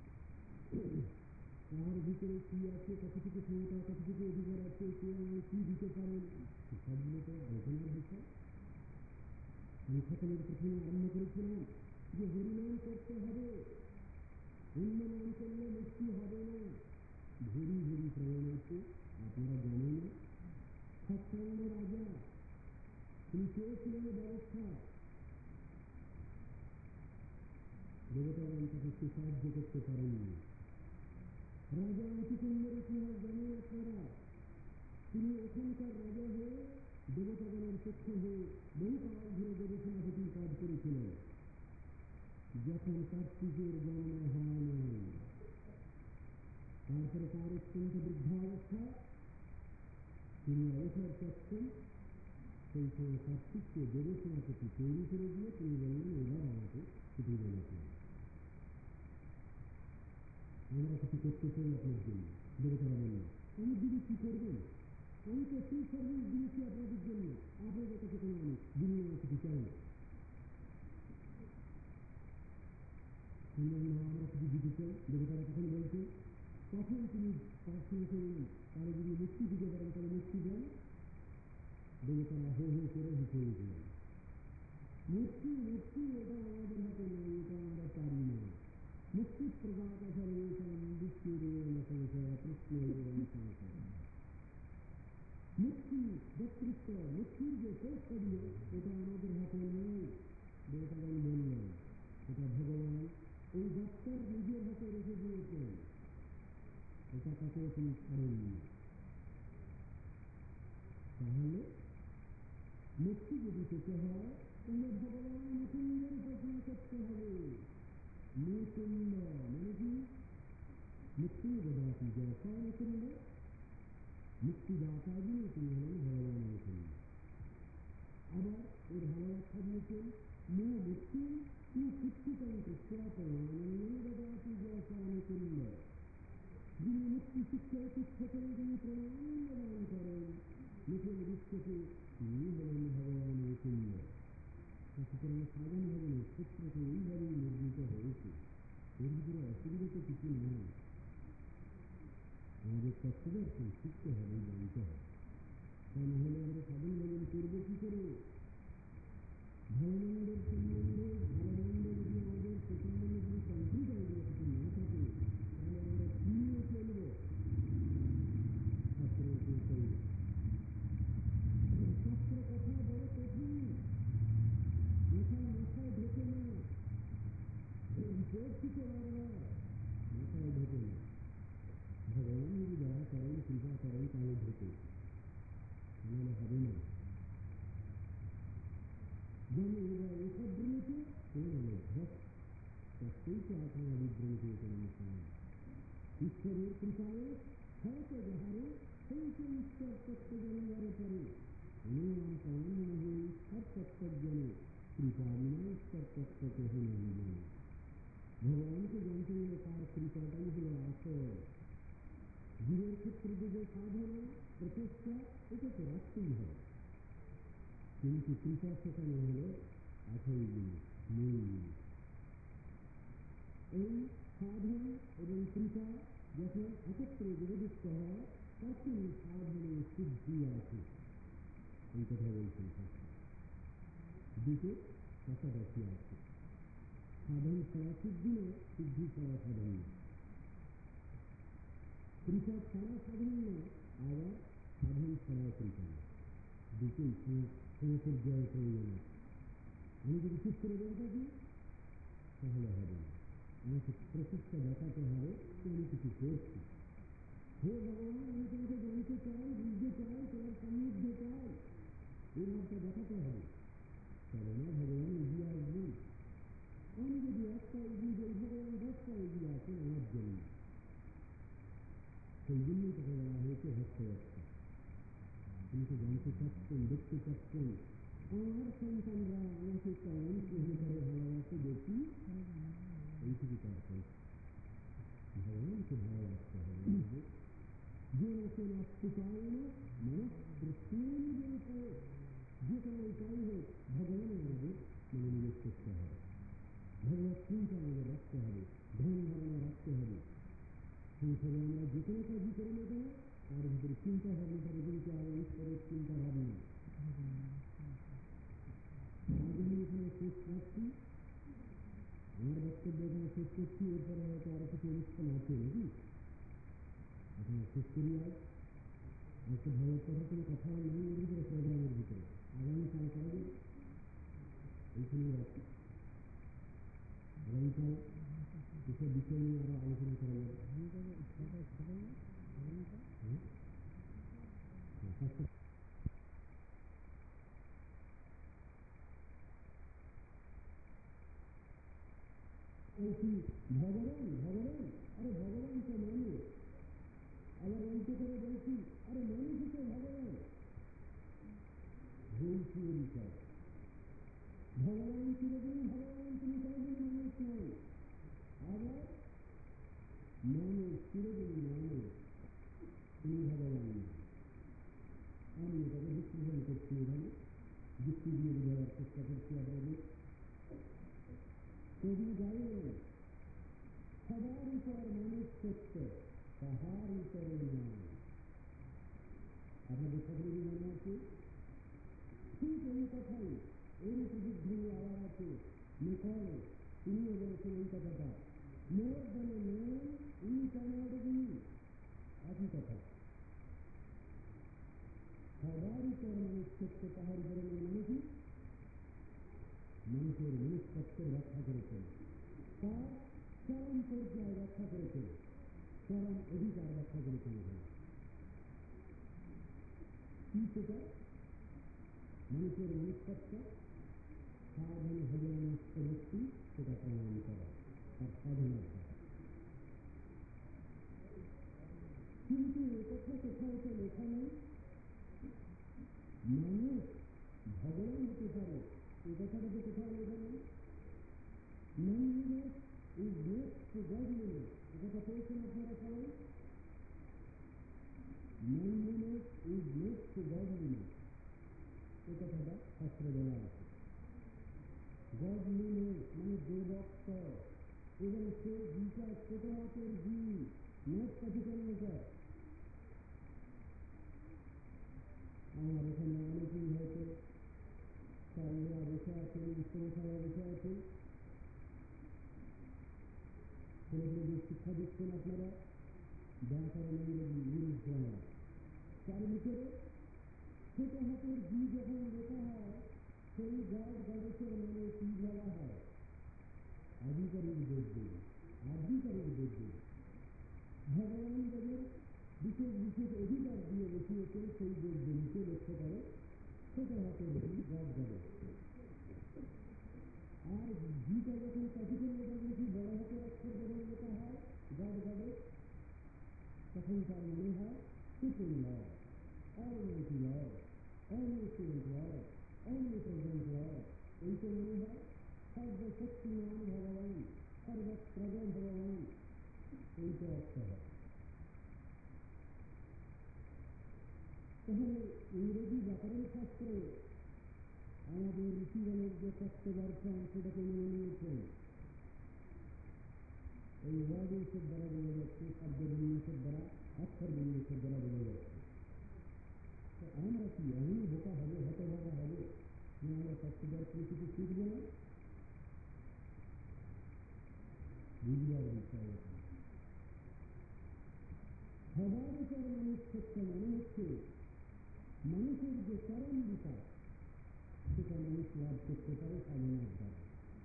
তার ভিতরে কি আছে, কতটুকু ক্ষমতা, কতটুকু অধিকার আছে, কে আমায় কি দিতে পারেন, সবগুলো তো আলোচনার বিষয়। আমি সকলের প্রথমে আরম্ভ করেছিলাম যে হরিনাম করতে হবে, অন্য নাম করলে মুক্তি হবে না। ভরি ভরি প্রমাণ আছে, আপনারা জানেন না। সৎসঙ্গ রাজা তিনি চেয়েছিলেন ব্যবস্থা, দেবতাগণ তাকে সে সাহায্য করতে পারেননি। রাজা অতিকুণ্ডের ইতিহাস জানেন আপনারা, তিনি এখানকার রাজা হয়ে দেবতাগণের পক্ষে হয়ে বহুকাল ধরে গবেষণাপতির কাজ করেছিলেন। যখন কার্তিকের গণনা হয় নাই, তারপরে তার অত্যন্ত বৃদ্ধাবস্থা, তিনি অবসর চাচ্ছেন, সেই সময় কার্তিককে গবেষণাপতি তৈরি করে দিয়ে তিনি বললেন, এবার আমাকে ছুটি বলেছেন, আমরা কিছু করতে চাই আপনার জন্য। দেবতারা বললেন, আমি দিদি কি করবেন, আমি তো সেই সার্ভিস দিয়েছি আপনাদের জন্য, আপনাদের কাছে কোনো আমি বিনিময়ে কিছু চাই না। আমরা কিছু দিতে চাই, দেবতারা তখন বলছেন। তখন তিনি প্রার্থনা করলেন, তাহলে যদি মুক্তি দিতে পারেন তাহলে মুক্তি দেন। দেবতারা হো হো করে হেসে উঠলেন। মুক্তি মুক্তি এটা আমাদের হাতে নেই, এটা আমরা পারি না। মুক্তি প্রদাত সর্বেষাং মুক্তিরেণ সংশয় প্রশ্নেন সংশয়। মুক্তি বক্তৃত্ব মুক্তির যে কৌশল্য এটা আমাদের হাতে নেই। দেবতাগণ বললেন এটা ভগবান এই ডাক্তার নিজের হাতে রেখে দিয়েছেন, এটা তাকে তিনি ছাড়েননি। তাহলে মুক্তি যদি পেতে হয় তাহলে ভগবান মুকুন্দের উপাসনা করতে হবে। মুকুন্দ মানে কি? মুক্তি দদাতি জয়সা মুকুন্দ, মুক্তিদাতা যিনি তিনি হলেন ভগবান মুকুন্দ। আবার এর ভালো ব্যাখ্যা দিয়েছেন মু মুক্তি তু কুচ্ছিতং কৃষ্ণ প্রণানন্দং দদাতি জয়সা মুকুন্দ। যিনি মুক্তি শিক্ষা শিক্ষকে যিনি প্রণানন্দ দান করেন মুখের বিশ্বকে তিনি হলেন ভগবান মুকুন্দ। সুতরাং সাধন ভগবানের ক্ষেত্রকে এইভাবেই নির্মিত হয়েছে। এর ভিতরে অসুবিধা তো কিছু নেই। আমাদের তত্ত্বদর্শন শিখতে হবে, জানতে হবে। তা নাহলে আমরা সাধন ভজন করবো কি করে? ভালোমন্দের সম্বন্ধে ভালোমন্দ যদি আমাদের সে সম্বন্ধে যদি কমপ্লিট আইডিয়া কিছু না থাকে তাহলে আমরা কি নিয়ে চলব? শাস্ত্রের উপর চলব। শাস্ত্র কথা বড় কঠিন, মাথায় ঢোকে না। পড়ছি তো বারবার, মাথায় ঢোকে না। ভগবান যদি দয়া করেন কৃপা করেন তাহলে ঢোকে, নাহলে হবে না। যেমন এবার এসব ভ্রমিতে কোন অভ্যাস তত্ত্বই তো আপনারা বিভ্রমিত করেন। ঈশ্বরের কৃপায় হয়তো যাহারে সেই তো ঈশ্বর তত্ত্ব জানিবারে পারে। অনুমান কারণ নহে ঈশ্বর তত্ত্বজ্ঞানে, কৃপা বিনা ঈশ্বর তত্ত্ব কেহ নাহি জানে। ভগবানকে জানতে গেলে তার কৃপাটাই হলো আসল। জীবের ক্ষেত্রে যে সাধনা প্রচেষ্টা এটা তো রাখতেই হয়, কিন্তু কৃপা সেখানে হলো আসল জিনিস, মূল জিনিস। এই সাধন এবং কৃপা যখন একত্রে যোগযুক্ত হয় তখন সাধনের সিদ্ধি আছে। এই কথা বলছেন শাস্ত্র। দুটো পাশাপাশি আছে। সাধন ছাড়া সিদ্ধি নেই, সিদ্ধি ছাড়া সাধন নেই। কৃপা ছাড়া সাধন নেই, আবার সাধন ছাড়া কৃপা নেই। দুটোই সমপর্যায়ে প্রয়োজন আছে। আমি যদি চুপ করে বসে থাকি তাহলে হবে না, আমাকে প্রচেষ্টা দেখাতে হবে যে আমি কিছু করছি। হে ভগবান, আমি তোমাকে জানতে চাই, বুঝতে চাই, তোমার সান্নিধ্য চাই, এই ভাবটা দেখাতে হবে। তবে না ভগবান এগিয়ে আসবেন। আমি যদি একটা এগিয়ে যাই, ভগবান 10টা এগিয়ে আসেন আমার জন্য। সেই জন্যই তাকে বলা হয়েছে ভক্তবৎসা। তিনি তো জানতে চাচ্ছেন, দেখতে চাচ্ছেন আমার সন্তানরা আমাকে কেমন স্নেহ করে ভালোবাসে দেখি, এইটুকু তার চাইছে। ভগবানকে ভালোবাসতে হবে। যে নাকি নাস্তুপায়ন মনঃপ্রসূন যে উপায়, যে কোনো উপায় হোক ভগবানের আমাদের মনোনিবেশ করতে হবে। ভগবত চিন্তা আমাদের রাখতে হবে, ধ্যান ধারণা রাখতে হবে। সংসারে আমরা যে কোনো কাজই করি না কেন তার ভিতরে চিন্তা ভাবনাটা রেখে আর ঈশ্বরের চিন্তা ভাবনা। আজ আমি এখানে শেষ করছি, আমার বক্তব্য এখানে শেষ করছি। এরপরে হয়তো আরো কিছু অনুষ্ঠান আছে নাকি, এখানে শেষ করি। আজ একটা ভালো কথা কোনো কথা নেই এর ভিতরে, প্রোগ্রামের ভিতরে আগামীকাল করা যাবে, এইখানে রাখি। আগামীকাল এসব বিষয় নিয়ে আরো আলোচনা করা যাবে। ভগবান ভগবান, আরে ভগবান তো মানুষ। আবার অন্ত করে বলছি আরে মানুষই তো ভগবান। বলছি এ বিষয় ভগবান চিরদিন ভগবান, তিনি কোনদিন মানুষ নয়। আবার মানুষ চিরদিন মানুষ, তিনি ভগবান নয়। আমি এটাকে বিশ্লেষণ করছি, এখানে যুক্তি দিয়ে বোঝাবার চেষ্টা করছি আপনাদের। কবি গাইলেন সবার উপর মানুষ সত্য, তাহার উপরে নয়। আপনাদের সকলেরই মনে আছে। ঠিক এই কথাই এর প্রতিধ্বনি আবার আছে নিকলে, তিনিও বলেছেন এই কথাটা, more than man you cannot be. একই কথা। সবারই তো মনুষ্যত্ব তাহার উপরে মানে কি মানুষের মনুষ্যত্বের ব্যাখ্যা করেছেন, তার চরম পর্যায়ে ব্যাখ্যা করেছেন, চরম অধিকার ব্যাখ্যা করেছেন। এখানে কি সেটা? মানুষের মনুষ্যত্ব সাধন হবে মনুষ্য ব্যক্তি সেটা প্রমাণ করা তার সাধনার দ্বারা। কিন্তু একথা কোথাও তো লেখা নেই মানুষ ভগবান হতে পারে, এ কথাটা তো কোথাও লেখা নেই। Manliness is next to godliness, এ কথা পেয়েছেন আপনারা সবাই? Manliness is next to godliness, এ কথাটা শাস্ত্রে বলা আছে। গডলিনেস মানে দেবত্ব, এবং সে গীতা ছোট হাতের জি, নট ক্যাপিটাল লেটার। আমার এখানে অনেকেই হয়তো স্যারেরা বসে আছেন, মাস্টারমশাইরা বসে আছেন, ছেলেমেয়েদের শিক্ষা দিচ্ছেন আপনারা ব্যাকরণ, ইংরেজি, ইংলিশ গ্রামার। তার ভিতরে ছোট হাতের জি যখন লেখা হয় সেই গড গডেসের মানে কি বলা হয়? আধিকারিক দেবদেব, আধিকারিক দেবদেব। ভগবান যাদের বিশেষ বিশেষ অধিকার দিয়ে বসিয়েছেন সেই দেবদেবীকে লক্ষ্য করে ছোট হাতের জি গড গডেস। আর জিটা যখন ক্যাপিটাল লেটার বেশি বড় হাতের অক্ষর যখন লেখা হয় গড গডেস, তখন তার মনে হয় supreme lord, almighty lord, omniscient lord, omnipresent lord. এই তো মনে হয় সর্বশক্তিমান ভগবান, সর্বত্রগ ভগবান, এই তো অর্থ হয়। তাহলে ইংরেজি ব্যাকরণ শাস্ত্রে আমাদের ঋষিগণের যে তত্ত্বদর্শন সেটাকে মেনে নিয়েছেন। এই ওয়ার্ডিংসের দ্বারা বোঝা যাচ্ছে, শব্দ বিন্যাসের দ্বারা, অক্ষর বিন্যাসের দ্বারা বোঝা যাচ্ছে। তো আমরা কি এমনই বোকা হবে, হতভাগা হবে যে আমরা তত্ত্বদর্শন কিছু শিখব না? বুঝবার বিষয়। সবার উপর মনুষ্যত্ব মনে হচ্ছে মানুষের যে চরম বিকাশ সেটা মানুষ লাভ করতে পারে সাধনার দ্বারা।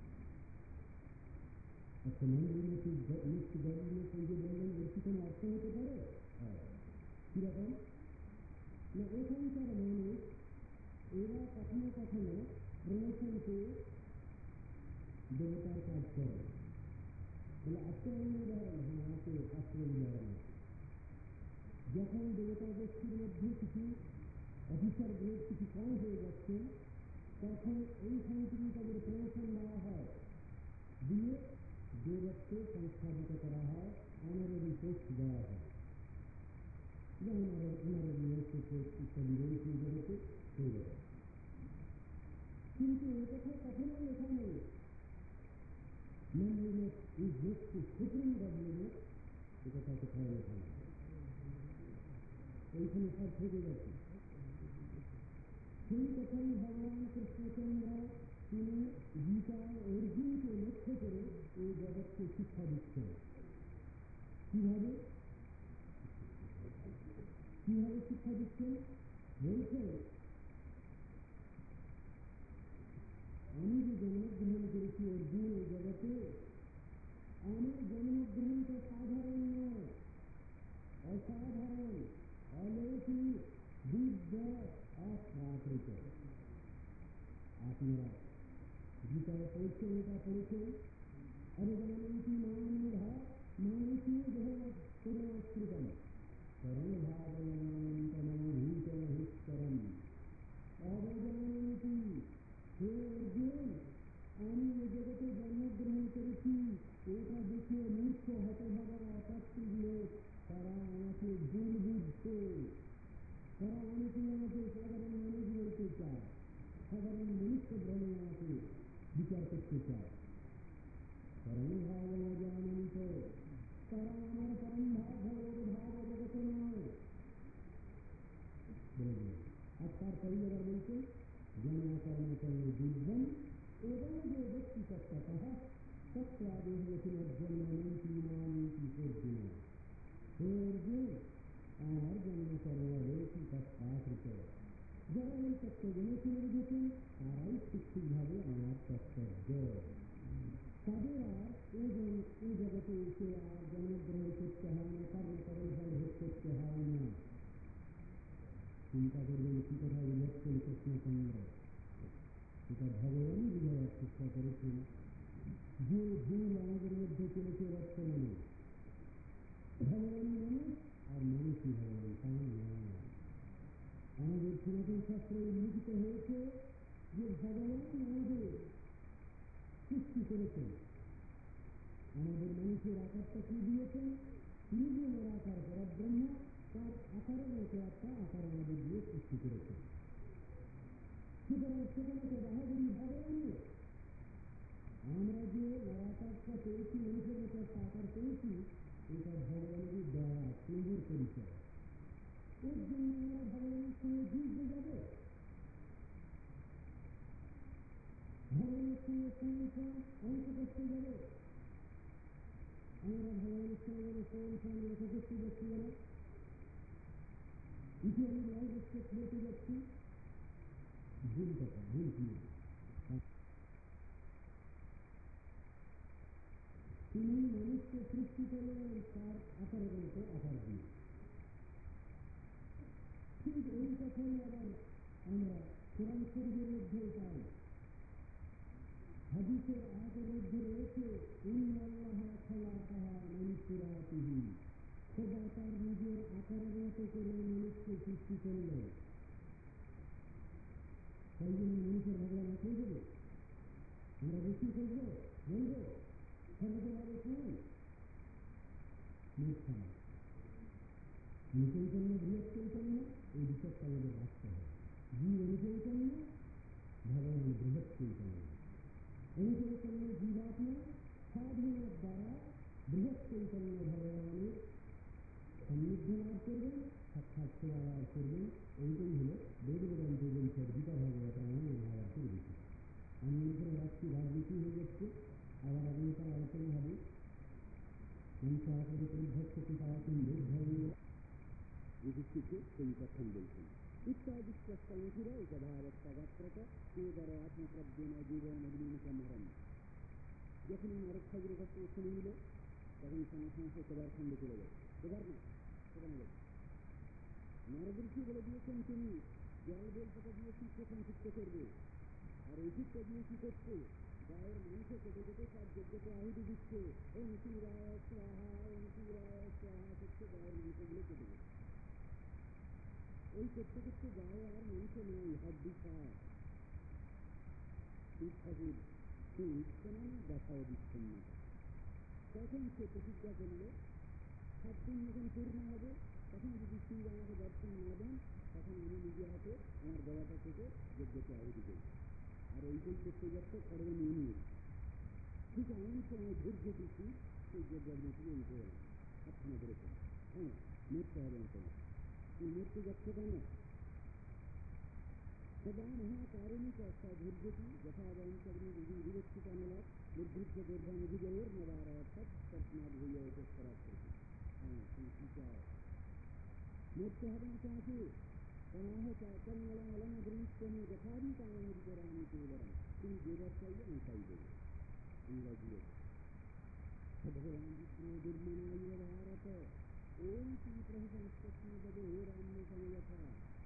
একটা ম্যানলিনেস নেক্সট গডলিনেস এই যে বললেন, এর কি কোনো অর্থ হতে পারে? কিরকম না, এখানকার মানুষ এরা কখনো কখনো প্রমোশন পেয়ে দেবতার কাজ করে বলে। আজকে অন্য উদাহরণ, হ্যাঁ আছে শাস্ত্রের উদাহরণ আছে। যখন দেবতা গোষ্ঠীর মধ্যে কিছু অফিসার গ্রেড কিছু কম হয়ে যাচ্ছেন, তখন এইখান থেকে তাদের প্রমোশন দেওয়া হয়, দিয়ে দেবত্বে সংস্থাপিত করা হয়, অনারারি পোস্ট দেওয়া হয়, যেমন অনারারি পোস্ট ইত্যাদি রয়েছে জগতে হয়ে যাবে। কিন্তু এ কথা কখনো লেখা নেই manliness is next to supreme godliness, এ কথা কোথাও লেখা নেই। এইখানে সব থেকে গেছে। সেই কথাই ভগবান কৃষ্ণচন্দ্র তিনি গীতায় অর্জুনকে লক্ষ্য করে এই জগৎকে শিক্ষা দিচ্ছেন। কিভাবে কিভাবে শিক্ষা দিচ্ছেন? বলছে, আমি যে জন্মগ্রহণ করেছি অর্জুন এই জগতে, আমার জন্মগ্রহণ তো সাধারণ নয়, অসাধারণ, অলৌকিক, দিব্য, অপ্রাকৃত। আপনারা গীতায় পড়ছেন, এটা পড়েছেন, অবজানন্তি মানধা মানসী করুণাশ্রিতম করণভাবনন্তমভূতমহেশ্বরম। অবজানন্তি, হে অর্জুন, আমি এ জগতে জন্মগ্রহণ করেছি, এটা দেখে মূর্খ হতভাগা অতাত্ত্বিক লোক তারা আমাকে ভুল বুঝছে। তারা অনেকেই আমাকে সাধারণ মানুষ বলতে চায়, সাধারণ মনুষ্য ভ্রমে আমাকে বিচার করতে চায়। করণভাব জানন্ত, তারা আমার পরম ভাব ভগবত ভাব অবগত নয়। দেখলেন। আর তারপরেই আবার বলছেন জ্ঞানাকর্মকর্ম দিব্যম এবং যে ব্যক্তিকর্তা তাহা তত্ত্বাদেহ পুনর্জন্মন্তি মামিতি অর্জুন। হে অর্জুন, আমার জন্মকর্ম ব্যক্তিকর্তা কৃত। যারা এই তত্ত্ব জেনেছেন বুঝেছেন তারাই ঠিকভাবে আমার কর্তব্য। তাদের আর এই জগতে এসে আর জন্মগ্রহণ করতে হয় না, কর্মকরণ ফল ভোগ করতে হয় না। চিন্তা করবেন কি কথা বুঝাচ্ছেন কৃষ্ণচন্দ্র। এটা ভগবানই বুঝাবার চেষ্টা করেছেন যে ভুল আমাদের মধ্যে চলেছে বর্তমানে। ভগবানই মানুষ আর মানুষই ভগবান, তা নয়। আমাদের সনাতন শাস্ত্রে উল্লিখিত হয়েছে যে ভগবান আমাদের সৃষ্টি করেছেন, আমাদের মানুষের আকারটা কি দিয়েছেন, তিনি যে নিরাকার পরব্রহ্ম তার আকারের মতো একটা আকার আমাদের দিয়ে সৃষ্টি করেছেন। সুতরাং সেখানে তো বাহাদুরি ভগবানের। আমরা যে নিরাকারটা পেয়েছি, মানুষের মতো একটা আকার পেয়েছি, এটা ভগবানেরই দেওয়া স্নেহের পরিচয়। এর জন্য আমরা ভগবানের সঙ্গে যুদ্ধে যাব, ভগবানের সঙ্গে সংসার অংশ করতে যাব। আমরা ভগবানের সঙ্গে সংসার অংশ করতে যাচ্ছি না, ইতিহাস রাজস্ব খেতে যাচ্ছি। ভুল কথা, ভুল কি? তিনি মানুষকে সৃষ্টি করলেন তার আকারের মতো আকার দিয়ে। ঠিক এই কথাই আবার আমরা কোরআন শরীফের মধ্যে পাই। হাদিসের আয়াতের মধ্যে রয়েছে ইন্নাল্লাহ খালাকাহা মিন সুরাতিহি, খোদা তার নিজের আকারের মতো করে মানুষকে সৃষ্টি করলেন। তাই জন্য মানুষের ভগবান আঁকড়ে দেবে, আমরা বেশি করবো বলবো সর্বতভাবে শুনুন মিথ্যা। অনুচৈতন্য বৃহৎ চৈতন্য, এই বিষয়টা আমাদের রাখতে হবে। জীব অনুচৈতন্য, ভগবান বৃহৎ চৈতন্য। অনুচৈতন্য জীবাত্মা সাধনার দ্বারা বৃহৎ চৈতন্য ভগবানের সান্নিধ্য লাভ করবেন, সাক্ষাৎ সেবা লাভ করবেন। এইটাই হল বেদ বেদান্ত গ্রন্থের গীতা ভাগবত রামায়ণ মহাভারতের বিষয়। আমি মনে করে রাখছি রাজনীতি হয়ে যাচ্ছে, আবার আগামীকাল আলোচনা হবে। মানুষের আকারে পরিভক্ষতি পাওয়া কিন্তু যুধিষ্ঠিরকে সেই তখন বলছেন ইত্যাদিষ্টাঙ্কিরা উপভাবত্তাগাত্রত কেবর আত্মপ্রজ্ঞেন জীবন অগ্নিমুখমরণ। যখন নারদ ঠাকুরের কাছে শুনে নিল, তখন সঙ্গে সঙ্গে কেদার খণ্ডে চলে গেল। কেদার না, সেখানে গেল। নারদ ঋষি বলে দিয়েছেন তিনি জল বেলপাতা দিয়ে শিক্ষা সংযুক্ত করবে, আর এই শিক্ষা দিয়ে কি করছে, গায়ের মাংস কেটে কেটে তার যোগ্যকে আহুতি দিচ্ছে। অঙ্কুরায় স্বাহা, অঙ্কুরায় স্বাহা করছে, গায়ের মাংসগুলো কেটে গেছে। এই করতে করতে গায়ে আর মাংস নেই, হাড্ডি খায়। শিব ঠাকুর সে ইচ্ছে না দেখাও দিচ্ছেন না। তখন সে প্রতিজ্ঞা করল, 7 দিন যখন পূর্ণ হবে, তখন যদি শিব আমাকে দর্শন না দেন, তখন আমি নিজে হাতে আমার গলাটা থেকে যজ্ঞকে আহুতি দেব। আর এইটাই করতে যাচ্ছে, খড়গে নিয়ে নিয়েছে। ঠিক এমন সময় ধৈর্য দিচ্ছি সেই যজ্ঞাগ্নি থেকে উঠে গেল, হাতখানা ধরেছেন। হ্যাঁ, মরতে হবে না তোমার। তুমি মরতে যাচ্ছ কেন? সদা মহাকারণিক ধৈর্যটি যথাবঞ্চগ্নি বিরক্ষিত নলাপ নির্বৃদ্ধ দুর্গানিধিজয়ের নবার অর্থাৎ তৎনাথ হইয়া এসে খরাব করছে। হ্যাঁ, তুমি কি চাও? মরতে হবে না তোমাকে। তুমি যেবার চাইলে আমি তাই দেবো। ইংরাজি ভগবান বিষ্ণু দুর্মনায় ভারত ওম তুমি প্রহসন দেবে হে রাম্য সমযথা।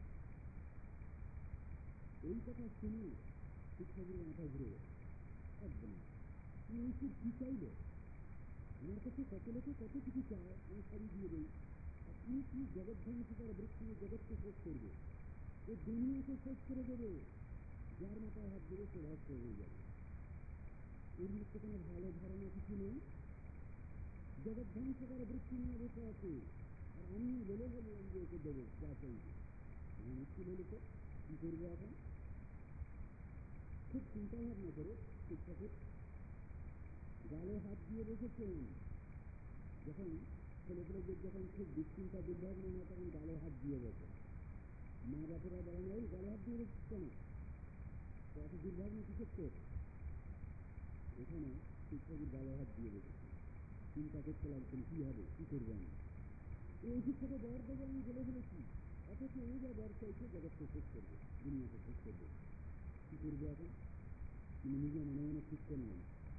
এই কথা শুনে শিক্ষকের মাথা ঘুরে একদম তুমি নিশ্চিত কি চাইবে? আমার কাছে কত লোকে কত কিছু চায়, আমি সবই দিয়ে দেই। আর তুমি কি জগৎ ধ্বংসকার বৃত্তি জগৎকে শেষ করবে, এ দুনিয়াকে শেষ করে দেবে। যার মাথায় হাত দেবে সে ভক্ত হয়ে যাবে। এর মধ্যে কোনো ভালো ধারণা কিছু নেই। জগৎ ধ্বংসকার বৃত্তি নিয়ে বসে আছে, আর আমি বলে বললাম যে ওকে দেবো যা চাইবে। আমার মুশকিল হলে তো কি করবো এখন? খুব চিন্তা ভাবনা করে শিক্ষকের গালে হাত দিয়ে বসেছেন। যখন ছেলেপেলেদের যখন খুব দুশ্চিন্তা দুর্ভাবনা হয়, তখন গালে হাত দিয়ে বসে। মা বাপেরা বলে না, এই গালে হাত দিয়ে রেখেছিস কেন, তো এত দুর্ভাগ্য কিসের তোর? এখানে শিক্ষকের গালে হাত দিয়ে রেখেছে, চিন্তা করতে লাগছেন কি হবে, কি করবো আমি, এই শিক্ষাকে বর দেবো আমি বলে ফেলেছি, অথচ এই যা বর চাইছে জগৎকে শেষ করবে, দুনিয়াকে শেষ করবে, কি করবে এখন? তিনি নিজে মনে মনে ঠিক করলেন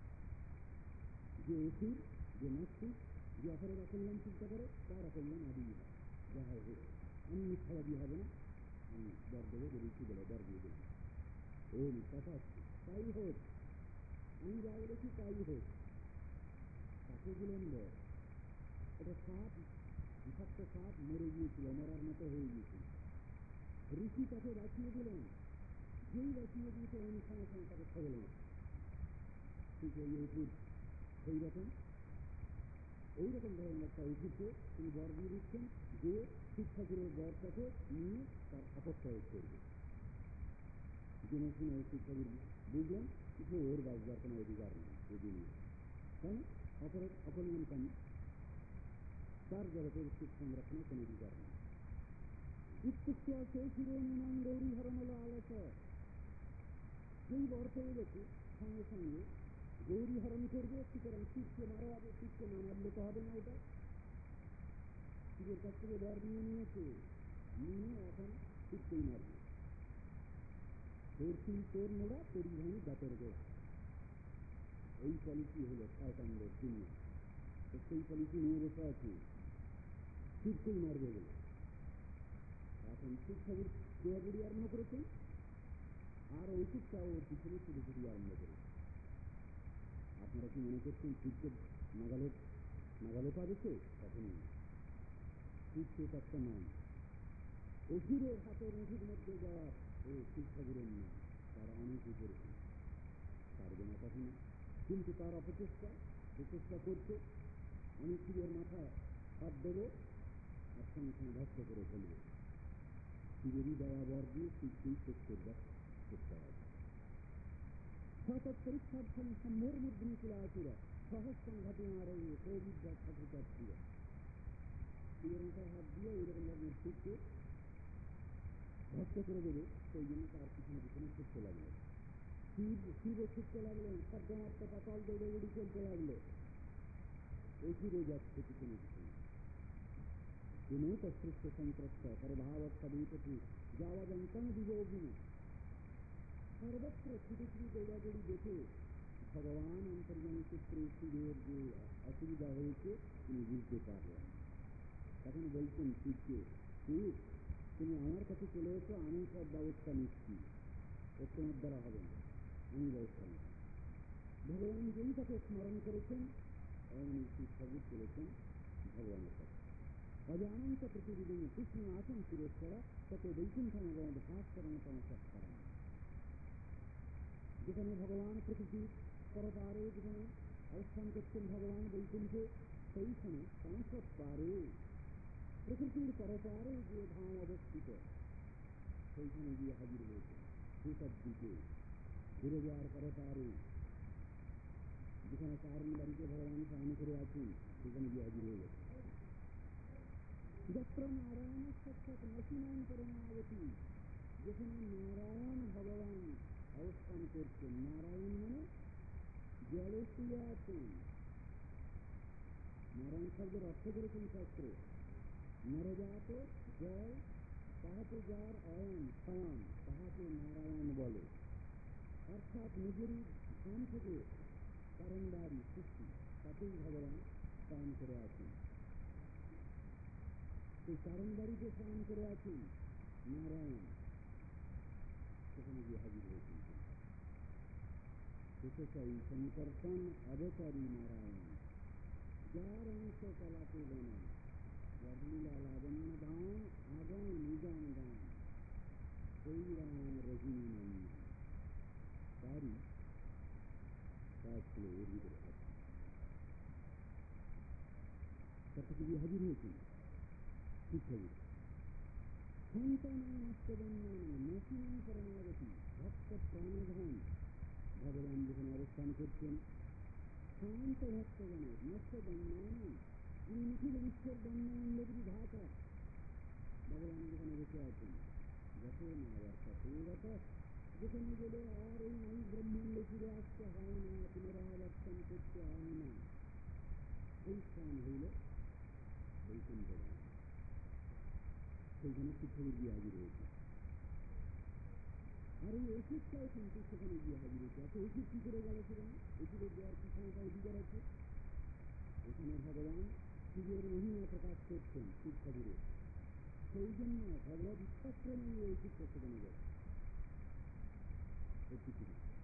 যে অসুর, যে নাস্তিক, যে অপরের অকল্যাণ চিন্তা করে তার অকল্যাণ আদিই হয়, যাহা হোক আমি মিথ্যাবাদী হবে না, আমি বর দেবো বলেছি বলে বর দিয়ে দেবেন। ও কথা তাই হোক, আমি যা বলেছি তাই হোক। তাকে দিলেন বর। এটা সাপ, বিষাক্ত সাপ মরে গিয়েছিল, মরার মতো হয়ে গিয়েছিল। ঋষি তাকে বাঁচিয়ে দিলেন, যেই বাঁচিয়ে দিয়েছে অন্য সঙ্গে সঙ্গে তাকে ছবল মারছে। ঠিক এই অসুর সেই রকম, এইরকম ধরনের একটা অসুরকে তিনি বর দিয়ে দিচ্ছেন যে শিক্ষাগুরুর বরটাকে নিয়ে তার অপপ্রয়োগ করবে। জেনে শুনে শিক্ষাগুরু বুঝলেন যে ওর বাঁচবার কোনো অধিকার নেই এই দুনিয়া, কেন অপরের অকল্যাণকামী, তার জগতের সুখ সংরক্ষণের কোনো অধিকার নেই। উৎকৃষ্ট আছে শিরোনাম গৌরী হরমল আলস, যেই বর পেয়ে গেছে সঙ্গে সঙ্গে গৌরী হরণ করবে, সুতরাং শিবকে মারা যাবে, শিবকে না মারলে তো হবে না। এটা শিবের কাছ থেকে বর নিয়ে নিয়েছে, নিয়ে এখন শিবকেই মারবে। তোর শিল তোর নোড়া, পরিধান জাতের গোড়া, এই পলিসি হলো শয়তানদের দুনিয়া। তো সেই পলিসি নিয়ে বসে আছে শিবকেই মারবে বলে। এখন শিব ঠাকুর দৌড়াদৌড়ি আরম্ভ করেছেন, আর ঔষধটাও ওর পিছনে ছুটে ছুটি আরম্ভ করেছে। আপনারা কি মনে করছেন শিবকে নাগালে পাবেছে? কখনই না। শিবকে একটা নাম, অসুরের হাতের মুঠির মধ্যে যাওয়ার এই শিব ঠাকুরের নাম, তার অনেক উপরে পারবে না কখনো, কিন্তু তার প্রচেষ্টা করছে। আমি শিবের মাথায় হাত দেবো আর সঙ্গে সঙ্গে ধ্বস্ত করে ফেলবে। শিবেরই দেওয়া বর দিয়ে শিবকেই শেষ করবার চেষ্টা আছে। সতত পরীক্ষার্থম সম্ভোর মুদ্রী কুলাচুরা সহস্রম ঘটনার সৌবিদ্যা ঠাকুর ছিল। শিবের মাথায় হাত দিয়ে এইরকম ধরনের শিবকে ধ্বস্ত করে দেবে, সেই জন্য তার পিছনে পিছনে ছুটতে লাগলো। শিবও ছুটতে লাগলেন, খড়গমাত্র পাতাল দৌড়ে চলতে লাগলো, অসুরও যাচ্ছে পিছনে পিছনে। বিনোত সৃষ্ট সন্ত্রস্ত পরভাবস্থা বিপতি যাওয়াজন্তম দিবগুণ, সর্বত্র ছুটে ছুটি দৌড়াদৌড়ি দেখে ভগবান অন্তর্যামী সূত্রে শিবের যে অসুবিধা হয়েছে তিনি বুঝতে পারলেন। তখন বলছেন শিবকে, শিব তুমি আমার কাছে চলে এসো, আমি সব ব্যবস্থা নিচ্ছি, ও তোমার দ্বারা হবে না, আমি ব্যবস্থা নিই। ভগবান যেই তাকে স্মরণ করেছেন এমনি শিব ঠাকুর চলেছেন ভগবানের কাছে। অজানন্ত পৃথিবী কৃষ্ণ আসন সুরেশ্বরা তত বৈকুণ্ঠম ভাস্করণ সৎকরণ। যেখানে ভগবান প্রকৃতির পরপারে যেখানে অবস্থান করছেন ভগবান বৈকুণ্ঠে, সেইখানে সংসদ পারে প্রকৃতির পরপারে যে ধাম অবস্থিত, সেইখানে গিয়ে হাজির হয়েছেন। সেসব দিকে ঘুরে যাওয়ার পরপারে যেখানে কারণ বাড়িতে ভগবান স্নান করে আছেন, সেখানে গিয়ে হাজির হয়ে গেছে। যত্র নারায়ণ সাক্ষাৎ নসীনাম পরমাবতী, যেখানে নারায়ণ ভগবান অবস্থান করছেন। নারায়ণ মানে জলে শুয়ে আছেন। নারায়ণ শব্দের অর্থ করেছেন শাস্ত্রে, নরজাত জল, তাহাতে যার অয়ন শয়ন, তাহাকে নারায়ণ বলে। অর্থাৎ নিজেরই ধাম থেকে কারণবাড়ি সৃষ্টি, তাতেই ভগবান শয়ন করে আছেন। সেই কারণবাড়িতে শয়ন করে আছেন নারায়ণ, সেখানে গিয়ে হাজির হয়েছেন। সেই সংকর্ষণ অবচারী নারায়ণ, যার অংশ চালাতে জানেন, লীলা লাবণ্য দান আগম নিজাম দান, সেই রাম রহিনী নন্দন, তারই কাজ ছিল এর ভিতরে আছে। তার কাছে গিয়ে হাজির হয়েছেন শিক্ষাগুরু। সন্তানায় নষ্টবন্যান নসীনাম পরমাগতি, ভক্ত প্রাণধন ভগবান যেখানে অবস্থান করছেন, শান্ত ভক্তগণের নষ্টবন্যান, তিনি নিখিল বিশ্বের বন্যামণ্ডলী ধাতা ভগবান যেখানে বসে আছেন, গেছে না আবার পেয়ে গেছে, যেখানে গেলে আর এই ব্রহ্মাণ্ডে ফিরে আসতে হয় না, পুনরাবর্তন করতে হয় না। এই স্থান হইল বৈকুণ্ঠ ধাম। সেইখানে তীর্থকে গিয়ে হাজির হয়েছে। আর এই ওষুধটাও কিন্তু সেখানে গিয়ে হাজির হয়েছে। এত ওষুধ কি করে গেল সেখানে? ওষুধের দেওয়ার কি ক্ষমতা অধিকার আছে? এখানে ভগবান শিবের মহিমা প্রকাশ করছেন শিব ঠাকুরের, সেই জন্য ভগবত ইচ্ছাক্রমে এই ওষুধটা সেখানে গেছে।